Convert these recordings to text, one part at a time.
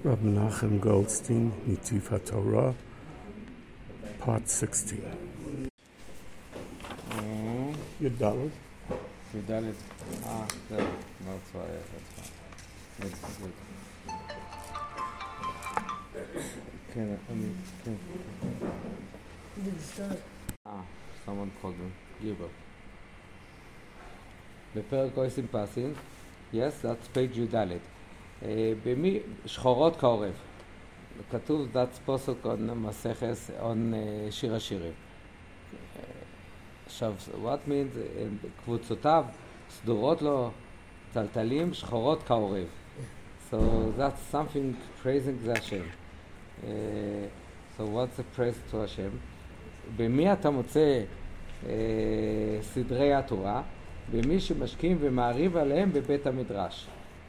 Rab Menachem Goldstein, Nitiv HaTorah, Part 16. Yudalit. Yudalit. There. That's why. That's good. Can someone called him. Giver. בפרק אויסים פסים, yes, that's page י"ד. במי שחורות כעורב. כתוב that's פוסק on מסכס on שיר השירים. עכשיו, what means, קבוצותיו סדורות לו טלטלים שחורות כעורב. So that's something praising the Hashem. So what's the praise to Hashem? במי אתה מוצא סדרי התורה? במי שמשקים ומעריב עליהם בבית המדרש.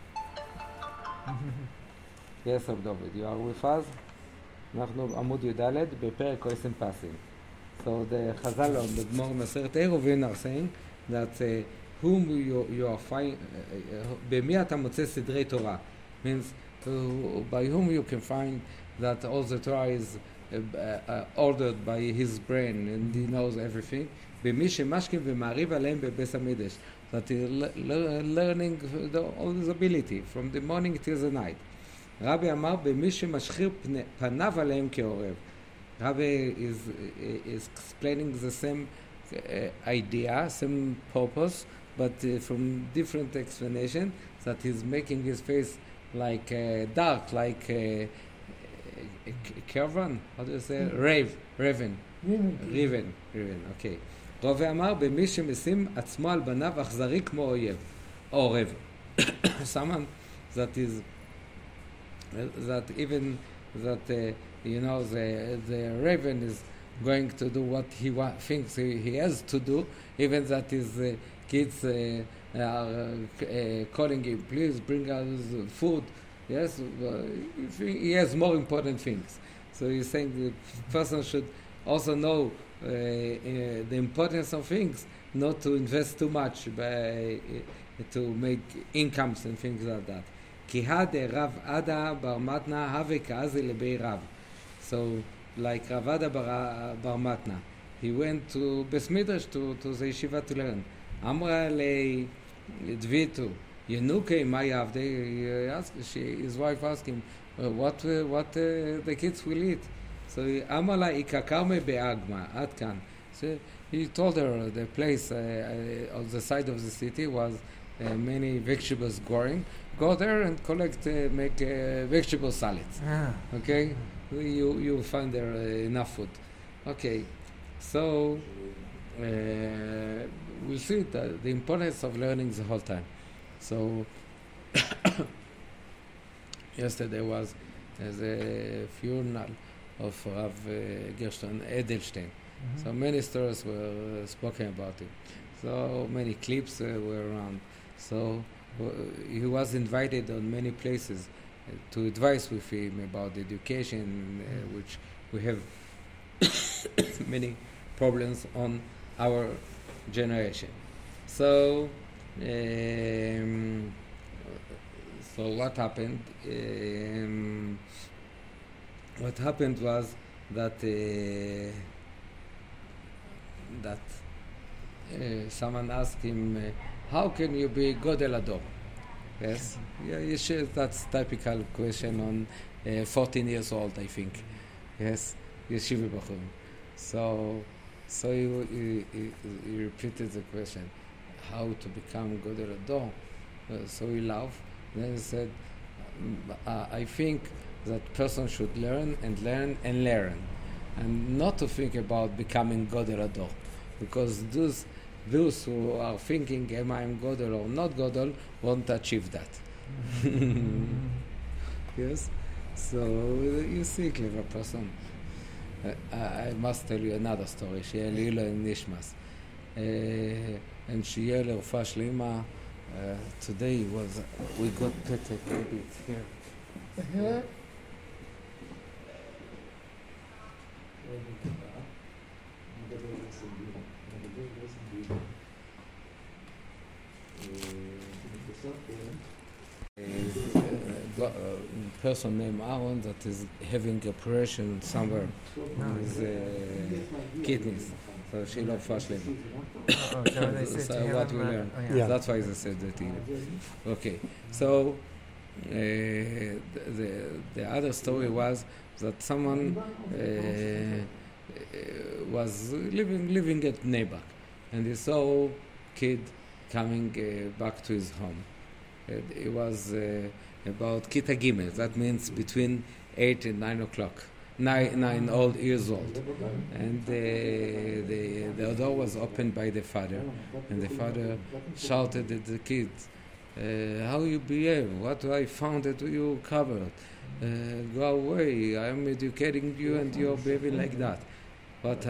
Yes, Rab David, you are with us? אנחנו עמוד י"ד בפרק אויסים פסים. So the Chazal on the Gemara Maseret Eruvin are saying that whom you are finding, במי אתה מוצא סדרי תורה? Means by whom you can find that all the Torah is ordered by his brain and he knows everything. במי שמשקים ומעריב עליהם בבית המדרש. That he learning all his ability from the morning till the night. רבי אמר במי שמשחיר פניו עליהם כעורב. Rabbi is explaining the same idea, same purpose, but from different explanation, that he's making his face like dark, like Kervan, how do you say? Raven, okay. רבי אמר, במי שמשים עצמו על בניו אכזרי כמו אויב, עורב. Someone that is, that even, that you know, the raven is going to do what he thinks he has to do, even that his kids are calling him, please bring us food. Yes, he has more important things. So he's saying the person should also know the importance of things, not to invest too much to make incomes and things like that. כי הדה רב עדה בר מתנה הווה כאזי לבי רב. So, like Rav Ada bar Matna, he went to Beis Midrash to the yeshiva to learn. Amra le Dvitu, Yenuke Mayavde, his wife asked him, what the kids will eat. So, Amala Ikakarme be'agma, Atkan. So, he told her the place on the side of the city was many vegetables growing. Go there and collect, make vegetable salads. Okay? You find there enough food. Okay, so we see the importance of learning the whole time. So yesterday was a funeral of Rav Gershon Edelstein. So many stories were spoken about it. So many clips were around. So he was invited on many places to advise with him about education, which we have many problems on our generation. So, so what happened? What happened was that someone asked him, "How can you be Godel Ador?" Yes, yeah, that's typical question on 14 years old, I think. Yes, Yeshiva Bachur. So he repeated the question, how to become Godel Ador? So he laughed. Then he said, I think that person should learn and learn and learn, and not to think about becoming Godel Ador, because those who are thinking, am I Godel or not Godel, won't achieve that. Yes? So, you see, clever person. I must tell you another story. שיהיה לילו עם נשמס. And שיהיה לרפואה שלמה. Today we got pet, maybe it's here. person named Aaron that is having operation somewhere in his kidneys. So Shiloh Fashlema. So what we learn. Yeah. That's why they said that. Okay. So the other story was that someone was living at Nebak, and he saw kid coming back to his home. It was about Kita Gimel. That means between 8 and 9 o'clock. 9 old years old, and the door was opened by the father, and the father shouted at the kid, "How you behave? What I found that you covered? Go away! I am educating you, and you're behaving like that. But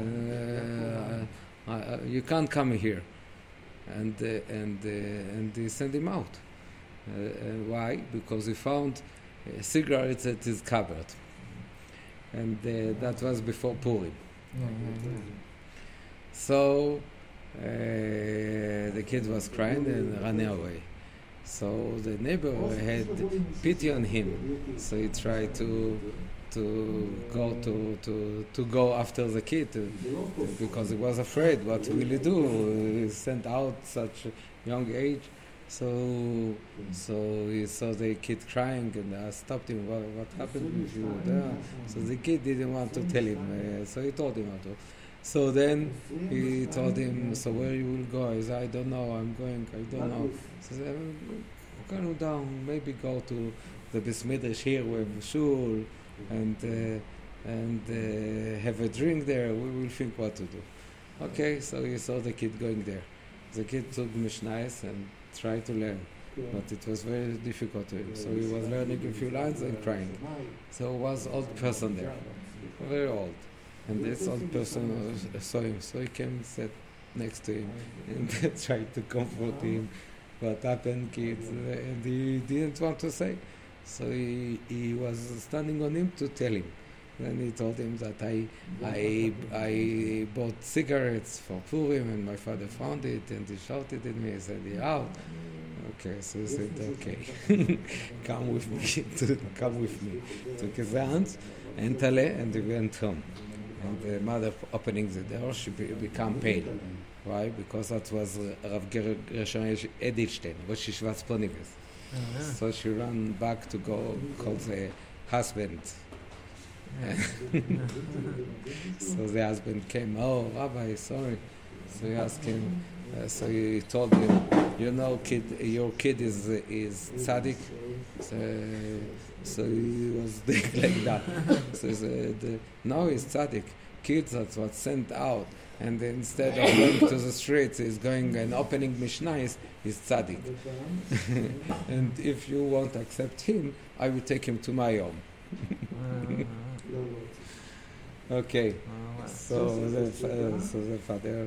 you can't come here." And they sent him out. Why? Because he found cigarettes at his cupboard. And that was before Purim. So the kid was crying and ran away. So the neighbor had pity on him. So he tried to go after the kid because he was afraid. What will he do? He sent out such a young age. So he saw the kid crying, and I stopped him. What happened with you there? So the kid didn't want to tell him. So he told him how to. So then he told him, "So where you will go?" He said, "I don't know. I'm going. I don't know." So he said, "Go down. Maybe go to the Beis Midrash here with shul, and have a drink there. We will think what to do." Okay. So he saw the kid going there. The kid took Mishnayos and tried to learn, but it was very difficult to him. So he was learning a few lines and crying. So was old person there, very old, and this old person saw him. So he came and sat next to him and tried to comfort him. What happened, kids? And he didn't want to say. So he was standing on him to tell him. Then he told him that I bought cigarettes for Purim, and my father found it, and he shouted at me. He said, "You're out." Okay, so he said, "Okay, come with me." Took his hands, and he went home. And the mother opening the door, she became pale. Why? Because that was Rav Gershon Edelstein, Rosh Yeshivas Ponivis. So she ran back to go call the husband. So the husband came, "Oh, Rabbi, sorry." So he asked him, so he told him, "You know, kid, your kid is tzaddik." So he was like that. So he said, "No, he's tzaddik. Kids, that's what's sent out. And instead of going to the streets, he's going and opening Mishnayos, he's tzaddik. And if you won't accept him, I will take him to my home." Okay, so the father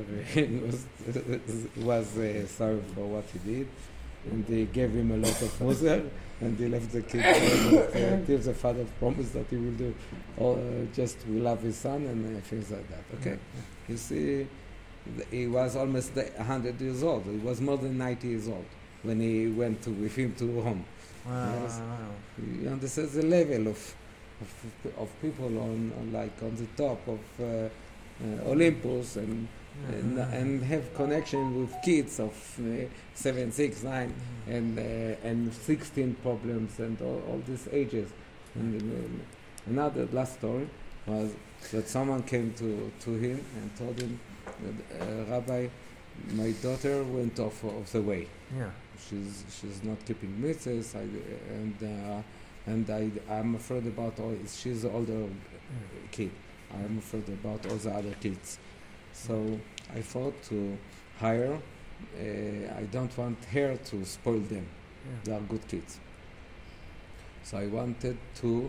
was sorry for what he did, and they gave him a lot of muzer, and they left the kid until the father promised that he will do, just will love his son and things like that. Okay, you see, he was almost 100 years old. He was more than 90 years old when he went with him to Rome. Yes. You understand the level of people on the top of Olympus and have connection with kids of 7, 6, 9 and 16 problems and all these ages. And another last story was that someone came to him and told him, "Rabbi, my daughter went off of the way. Yeah. She's not keeping mitzvahs, and I'm afraid about all. She's the older kid. I'm afraid about all the other kids. So I thought to hire. I don't want her to spoil them. They are good kids. So I wanted to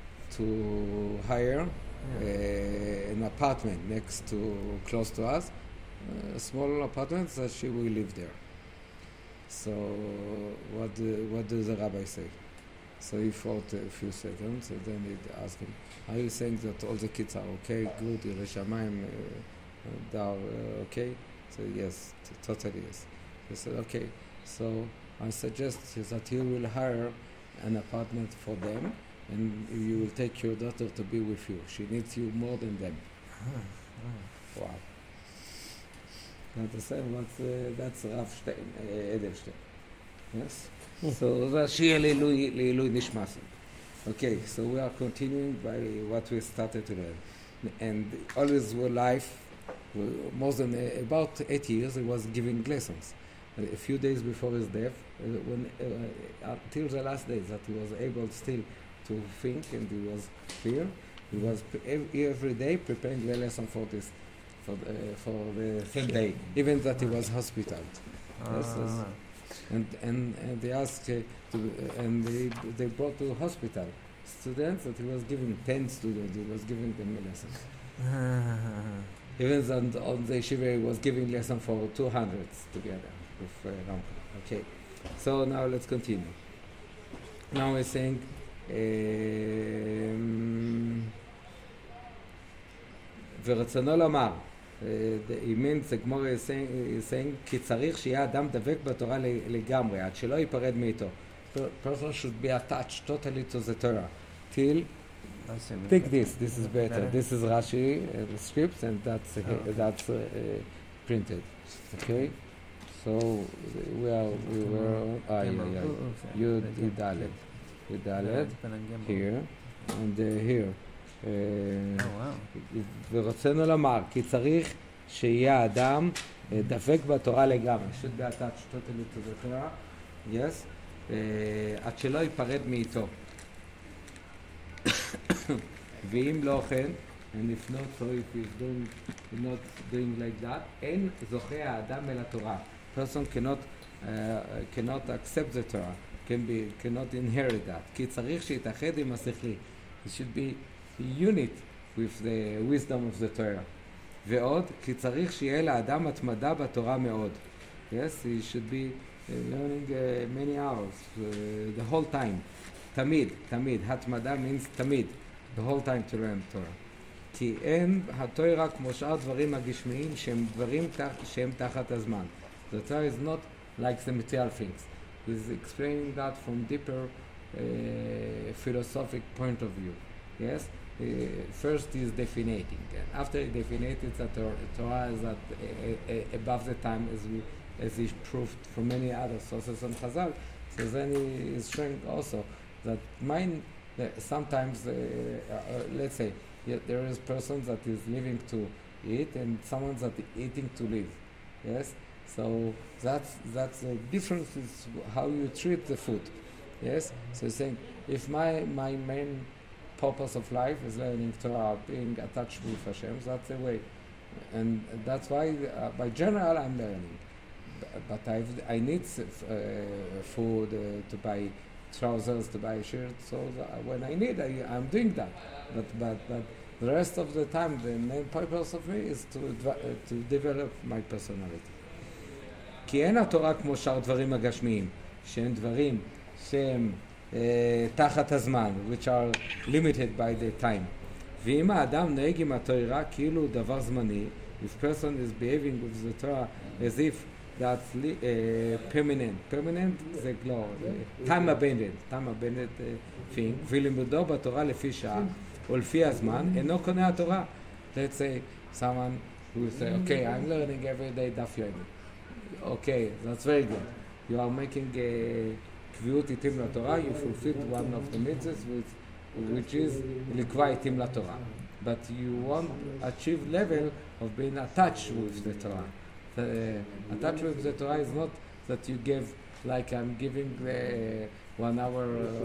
hire an apartment close to us, a small apartment that she will live there. So what does the rabbi say? So he thought a few seconds, and then he asked him, "Are you saying that all the kids are okay, good, Yirei Shamayim, they are okay?" So yes, totally yes. He said, "Okay, so I suggest that you will hire an apartment for them, and you will take your daughter to be with you. She needs you more than them. Wow. Understand that's Rav Edelstein. Yes? So Rashi Leilui Nishmasim. Okay, so we are continuing by what we started to learn. And all his life, more than about 8 years, he was giving lessons. A few days before his death, until the last days, that he was able still to think and he was clear. He was every day preparing the lesson for this, for the same day, even that he was hospitalized. And they asked, and they brought to hospital students that he was giving 10 students. He was giving them lessons. Even on the yeshiva, he was giving lesson for 200 together with Ramcha. Okay, so now let's continue. Now we're saying. ורצונו לומר, he means the Gemara is saying כי צריך שיהיה אדם דבק בתורה לגמרי, עד שלא ייפרד מאיתו. Person should be attached totally to the Torah till take this is better. This is Rashi, the script, and that's printed. Okay, so we were Yud here and here. ורצינו לומר כי צריך שיהיה האדם דבק בתורה לגמרי. should be attached totally to the Torah. Yes. עד שלא ייפרד מאיתו. ואם לא כן, and if not, so if he's not doing like that, אין זוכה האדם אל התורה. Person cannot accept the Torah, cannot inherit that. כי צריך שיתאחד עם השכלי. He should be unit with the wisdom of the Torah. ועוד, כי צריך שיהיה לאדם התמדה בתורה מאוד. Yes, he should be learning many hours, the whole time. תמיד. התמדה means תמיד. The whole time to learn Torah. כי אין התורה כמו שאר דברים הגשמיים שהם דברים שהם תחת הזמן. The Torah is not like the material things. He's explaining that from deeper philosophic point of view. Yes? First he is definiting. After he definited that Torah is above the time, as he proved from many other sources on Chazal, so then he is showing also that sometimes, let's say, there is persons that is living to eat and someone that is eating to live. Yes? So that's the difference is how you treat the food. Yes? So he's saying, if my main purpose of life is learning Torah, being attached with Hashem, that's the way. And that's why, by general, I'm learning. But I need food to buy trousers, to buy shirts. So when I need, I'm doing that. But the rest of the time, the main purpose of me is to develop my personality. כי אין התורה כמו שאר דברים הגשמיים, שהם דברים שהם תחת הזמן, which are limited by the time. ואם האדם נהג עם התורה כאילו דבר זמני, if person is behaving with the Torah as if that's permanent זה לא, time abandoned thing, ולימודו בתורה לפי שעה, או לפי הזמן, אינו קונה התורה. Let's say someone who will say, okay, I'm learning every day דף יומי. Okay, that's very good. You are making a קביעות איתים לתורה, you fulfill one of the mitzvahs which is לקבוע איתים לתורה. But you want to achieve level of being attached with the Torah. Attached with the Torah is not that you give, like I'm giving 1 hour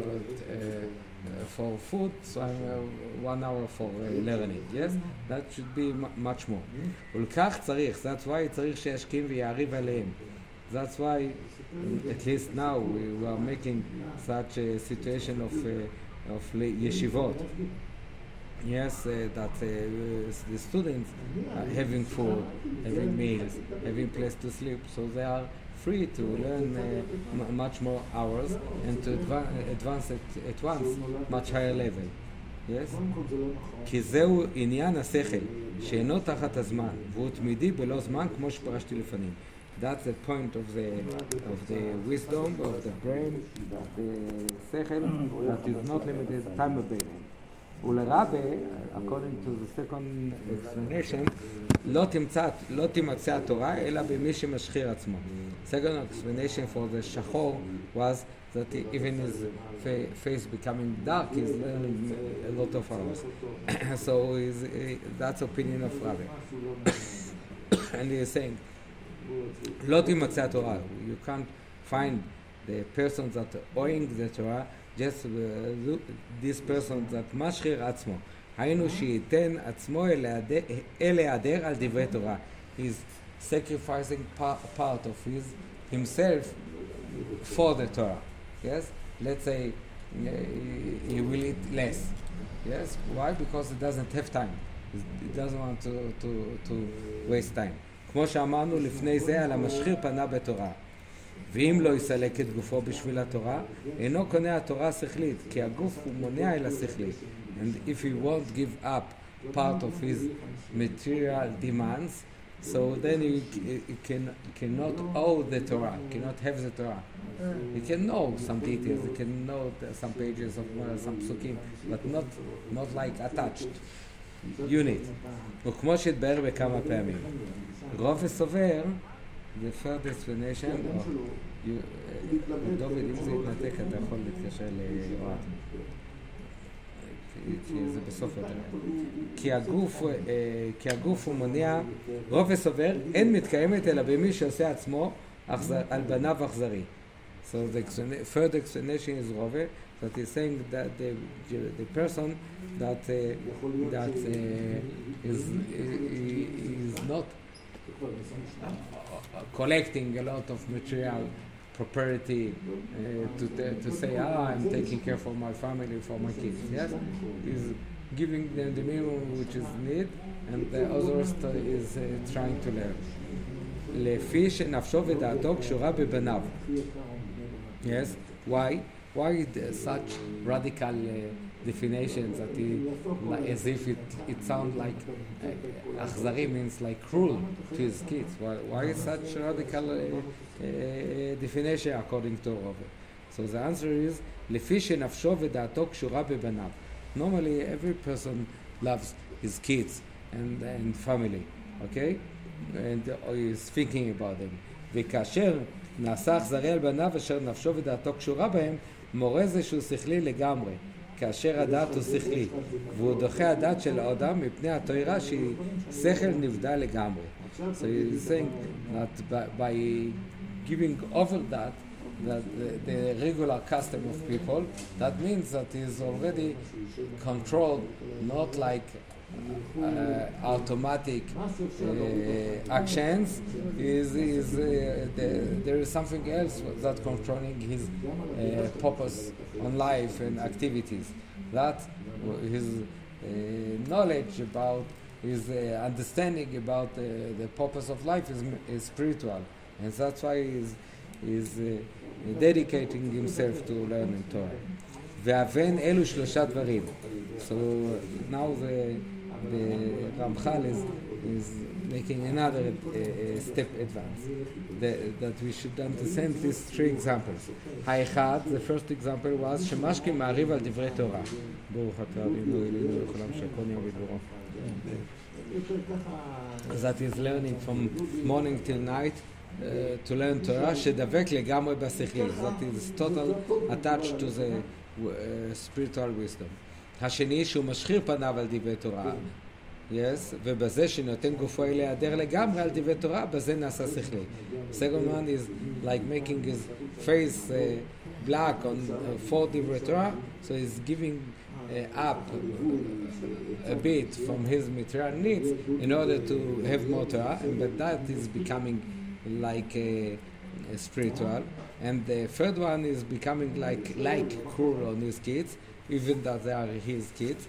for food, so I'm 1 hour for learning. Yes? That should be much more. ולכך צריך, that's why צריך שישכים ויעריב עליהם. That's why, at least now, we are making such a situation of yeshivot. Yes, that the students are having food, having meals, having place to sleep, so they are free to learn much more hours and to advance at once much higher level. Yes? כי זהו עניין השכל שאינו תחת הזמן והוא תמידי בלא זמן כמו שפרשתי לפנים. That's the point of the wisdom, of the brain, the sechel, that is not limited, time available. ולרבה, according to the second explanation, לא תימצא התורה אלא במי שמשחיר עצמו. Second explanation for the שחור was that even his face becoming dark, he's learning a lot of hours. So that's opinion of Rabbi. And he is saying, לא תימצא התורה. You can't find the persons that are owing the Torah, just this person that משחיר עצמו. היינו שייתן עצמו אל היעדר על דברי תורה. He's sacrificing part of himself for the Torah. Yes? Let's say he will eat less. Yes? Why? Because he doesn't have time. He doesn't want to waste time. כמו שאמרנו לפני זה, על המשחיר פנה בתורה. ואם לא יסלק את גופו בשביל התורה, אינו קונה התורה השכלית, כי הגוף הוא מונע אל השכלית. And if he won't give up part of his material demands, so then he cannot owe the Torah, cannot have the Torah. He can know some details, he can know some pages of some psukim, but not like attached unit. וכמו שהתבהר בכמה פעמים. רוב וסובר, the third explanation, דוד, אם זה יתנתק, אתה יכול להתקשר לאוהד. כי זה בסוף יותר. כי הגוף הוא מונע, רוב וסובר, אין מתקיימת אלא במי שעושה עצמו על בניו אכזרי. So the third explanation is Rove, that is saying that the person that is not collecting a lot of material property to say, I'm taking care for my family, for my kids. Yes, is giving them the minimum which is need, and the other is trying to learn. לפי שנפשו ודעתו קשורה בבניו. Yes, why such radical definitions that as if it sounds like אכזרי means like cruel to his kids. Why is such radical definition according to Rove? So the answer is לפי שנפשו ודעתו קשורה בבניו. Normally every person loves his kids and family, okay? And is thinking about them. וכאשר נעשה אכזרי על בניו אשר נפשו ודעתו קשורה בהם, מורה זה שהוא שכלי לגמרי, כאשר הדעת הוא שכלי, והוא דוחה הדעת של האדם מפני התורה שהיא שכל נבדל לגמרי. So he's saying that by giving over that the regular custom of people, that means that he is already controlled, not like automatic actions. There is something else that's controlling his purpose on life and activities. That his knowledge about his understanding about the purpose of life is spiritual, and that's why he's dedicating himself to learning Torah. והבן אלו שלושה דברים. So now the Ramchal is making another step advance. That we should understand these three examples. האחד, the first example was שמשקים מעריב על דברי תורה. ברוך אתה אבינו אלינו לכולם שהכל יום בדברו. That is learning from morning till night to learn Torah, שדבק לגמרי בשכלי. That is total attached to the spiritual wisdom. השני שהוא משחיר פניו על דברי תורה, yes, ובזה שנותן גופו להיעדר לגמרי על דברי תורה, בזה נעשה שכלי. Second one is like making his face black on for דברי תורה, so he's giving up a bit from his material needs in order to have more Torah, but that is becoming like spiritual. And the third one is becoming like cruel on his kids, even that they are his kids.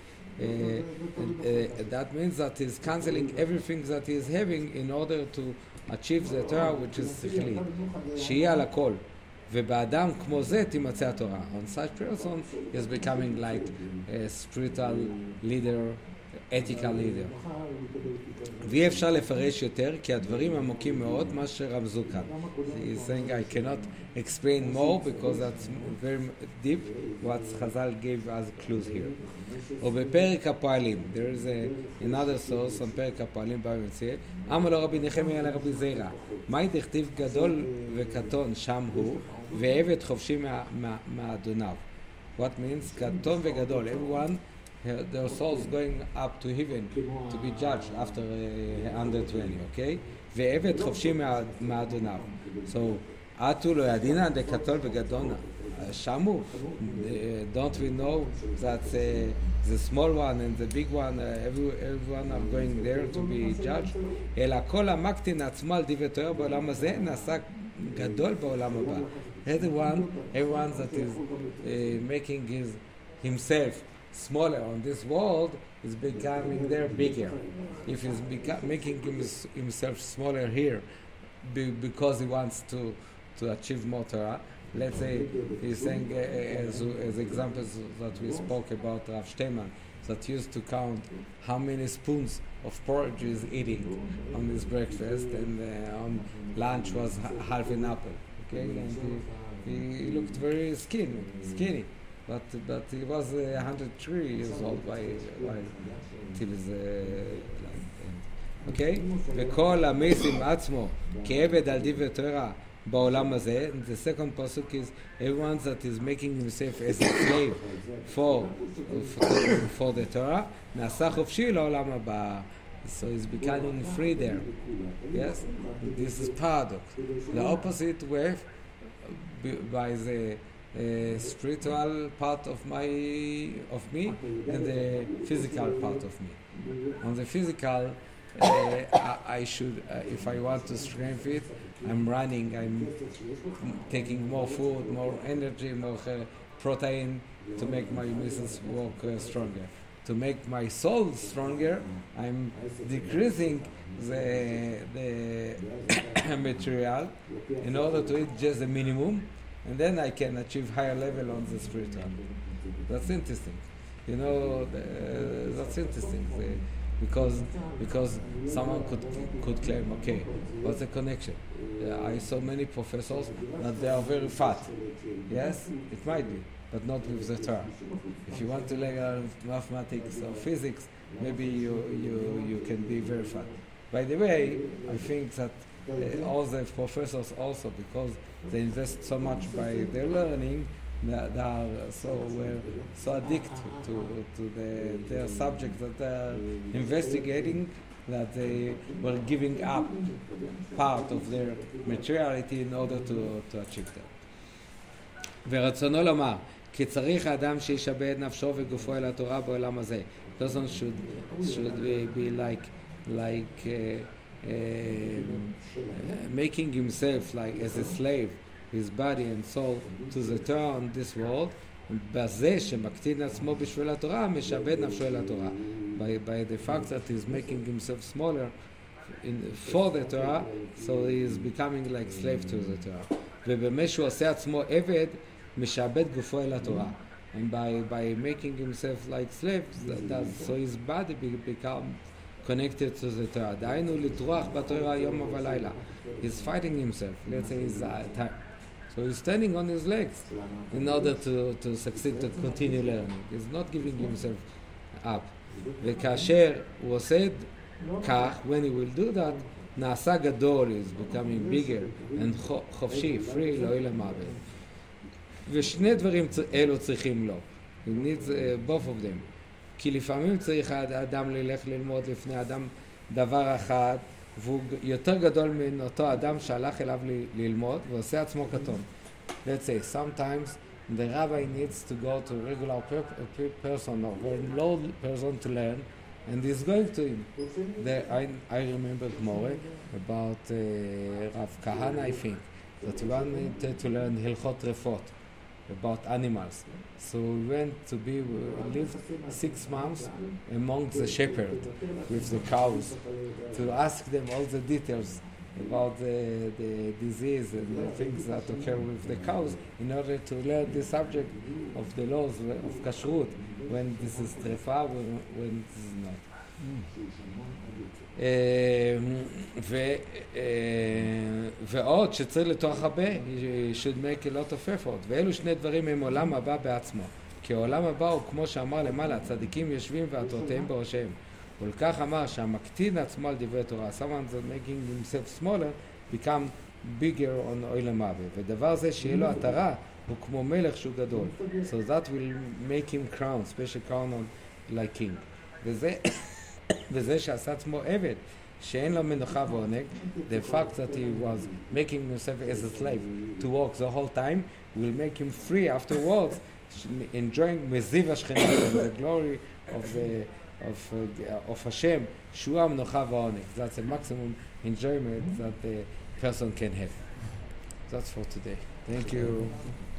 That means that he's cancelling everything that he is having in order to achieve the Torah, which is שכלי. שיהיה על הכל. ובאדם כמו זה תימצא התורה. On such person is becoming like a spiritual leader ethical leader. ואי אפשר לפרש יותר, כי הדברים עמוקים מאוד, מה שרמזו כאן. He's saying I cannot explain more, because that's very deep, what Chazal gave us clues here. או בפרק הפועלים, there is another source on פרק הפועלים, בא ומציע, אמר לו רבי נחמיה לרבי זירא, מהי דכתיב גדול וקטון שם הוא, ועבד חופשי מאדוניו. What means קטון וגדול, everyone, their souls going up to heaven to be judged after under 20, okay? ועבד חופשי מאדוניו. So, עטו לא ידינא דקטון וגדול שמו. Don't we know that the small one and the big one, everyone are going there to be judged? אלא כל המקטין עצמו על דברי תורה בעולם הזה נעשה גדול בעולם הבא. Everyone that is making himself smaller on this world is becoming there bigger. If he's making himself smaller here because he wants to achieve more Torah, let's say he's saying as examples that we spoke about Rav Shteman, that used to count how many spoons of porridge he's eating on his breakfast, and on lunch was half an apple. Okay, and he looked very skinny. But he was 103 years old till his okay? וכל המשים עצמו כעבד על דברי תורה בעולם הזה. The second pasuk is everyone that is making himself as a slave for the Torah נעשה חופשי לעולם הבא. So he's becoming free there. Yes? This is paradox. The opposite way by the spiritual part of me and the physical part of me. On the physical, I should, if I want to strengthen it, I'm running, I'm taking more food, more energy, more protein to make my muscles work stronger. To make my soul stronger, I'm decreasing the material in order to eat just the minimum, and then I can achieve higher level on the spiritual. That's interesting. You know, that's interesting. Because someone could claim, okay, what's the connection? I saw many professors that they are very fat. Yes, it might be, but not with the Torah. If you want to learn mathematics or physics, maybe you can be very fat. By the way, I think that all the professors also, because they invest so much by their learning, they are so addicted to their subject that they are investigating, that they were giving up part of their materiality in order to achieve that. ורצונו לומר, כי צריך האדם שישבע נפשו וגופו אל התורה בעולם הזה. Person should be like making himself like as a slave, his body and soul, to the Torah on this world, בזה שמקטין עצמו בשביל התורה, משבד נפשו אל התורה. By the fact that he's making himself smaller for the Torah, so he is becoming like slave to the Torah. ובמה שהוא עושה עצמו עבד, משעבד גופו אל התורה. And by making himself like slave, so his body become connected to the Torah. דהיינו לטרוח בתורה יום ולילה. He's fighting himself. Let's say his time. So he's standing on his legs in order to succeed, to continue learning. He's not giving himself up. וכאשר הוא עושה כך, when he will do that, נעשה גדול, is becoming bigger, and חופשי, free, לא יהיה למעבד. ושני דברים אלו צריכים לו. He needs both of them. כי לפעמים צריך האדם ללך ללמוד לפני אדם דבר אחד, והוא יותר גדול מן אותו אדם שהלך אליו ללמוד, ועושה עצמו קטון. Let's say, sometimes the rabbi needs to go to a regular person or very low person to learn, and he's going to him. I remember more about Rav Kahana, I think, that he wanted to learn Hilchot Refot, about animals. So we went to lived 6 months among the shepherds with the cows to ask them all the details about the disease and the things that occur with the cows in order to learn the subject of the laws of kashrut, when this is trefa, when this is not. ועוד שצריך לתוך הרבה, should make a lot of effort, ואלו שני דברים הם עולם הבא בעצמו, כי העולם הבא הוא כמו שאמר למעלה, הצדיקים יושבים והתורתיהם בראשיהם, ולכך אמר שהמקטין עצמו על דברי תורה, someone that making himself smaller become bigger on עולם הבא, ודבר זה שיהיה לו התרה הוא כמו מלך שהוא גדול, so that will make him crown, special crown on like king, וזה שעשה עצמו עבד, שאין לו מנוחה ועונג, the fact that he was making himself as a slave to work the whole time will make him free afterwards, enjoying מזיו השכינה, the glory of Hashem, שהוא המנוחה והעונג. That's the maximum enjoyment that the person can have. That's for today. Thank you.